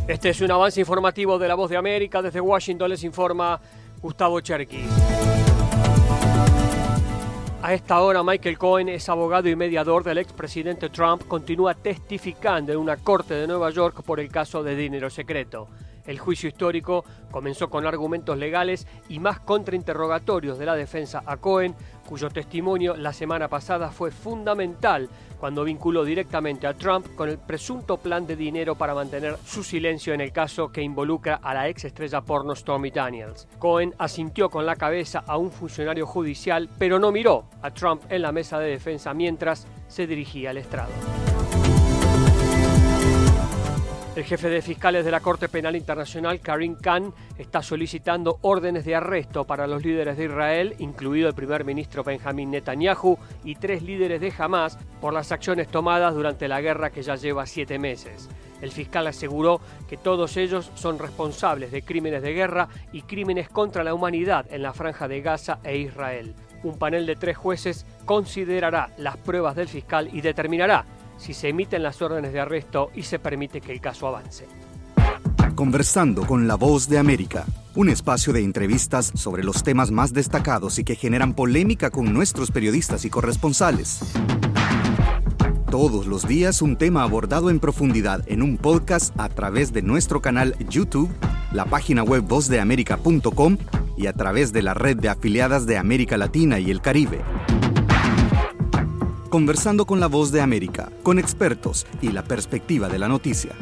Este es un avance informativo de La Voz de América. Desde Washington les informa Gustavo Cherkis. A esta hora, Michael Cohen, es abogado y mediador del expresidente Trump, continúa testificando en una corte de Nueva York por el caso de dinero secreto. El juicio histórico comenzó con argumentos legales y más contrainterrogatorios de la defensa a Cohen, cuyo testimonio la semana pasada fue fundamental cuando vinculó directamente a Trump con el presunto plan de dinero para mantener su silencio en el caso que involucra a la ex estrella porno Stormy Daniels. Cohen asintió con la cabeza a un funcionario judicial, pero no miró a Trump en la mesa de defensa mientras se dirigía al estrado. El jefe de fiscales de la Corte Penal Internacional, Karim Khan, está solicitando órdenes de arresto para los líderes de Israel, incluido el primer ministro Benjamín Netanyahu y 3 líderes de Hamás, por las acciones tomadas durante la guerra que ya lleva 7 meses. El fiscal aseguró que todos ellos son responsables de crímenes de guerra y crímenes contra la humanidad en la Franja de Gaza e Israel. Un panel de 3 jueces considerará las pruebas del fiscal y determinará si se emiten las órdenes de arresto y se permite que el caso avance. Conversando con La Voz de América, un espacio de entrevistas sobre los temas más destacados y que generan polémica con nuestros periodistas y corresponsales. Todos los días un tema abordado en profundidad en un podcast a través de nuestro canal YouTube, la página web vozdeamerica.com y a través de la red de afiliadas de América Latina y el Caribe. Conversando con La Voz de América, con expertos y la perspectiva de la noticia.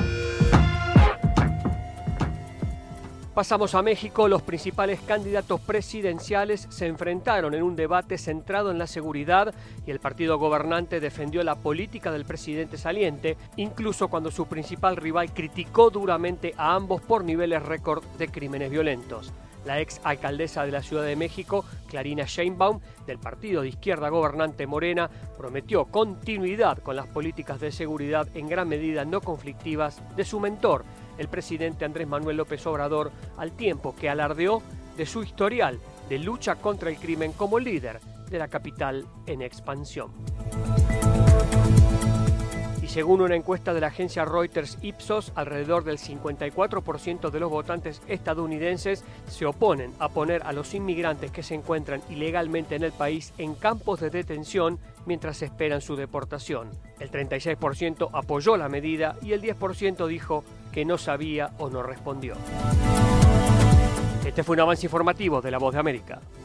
Pasamos a México. Los principales candidatos presidenciales se enfrentaron en un debate centrado en la seguridad y el partido gobernante defendió la política del presidente saliente, incluso cuando su principal rival criticó duramente a ambos por niveles récord de crímenes violentos. La ex alcaldesa de la Ciudad de México, Clarín Sheinbaum, del partido de izquierda gobernante Morena, prometió continuidad con las políticas de seguridad en gran medida no conflictivas de su mentor, el presidente Andrés Manuel López Obrador, al tiempo que alardeó de su historial de lucha contra el crimen como líder de la capital en expansión. Según una encuesta de la agencia Reuters Ipsos, alrededor del 54% de los votantes estadounidenses se oponen a poner a los inmigrantes que se encuentran ilegalmente en el país en campos de detención mientras esperan su deportación. El 36% apoyó la medida y el 10% dijo que no sabía o no respondió. Este fue un avance informativo de La Voz de América.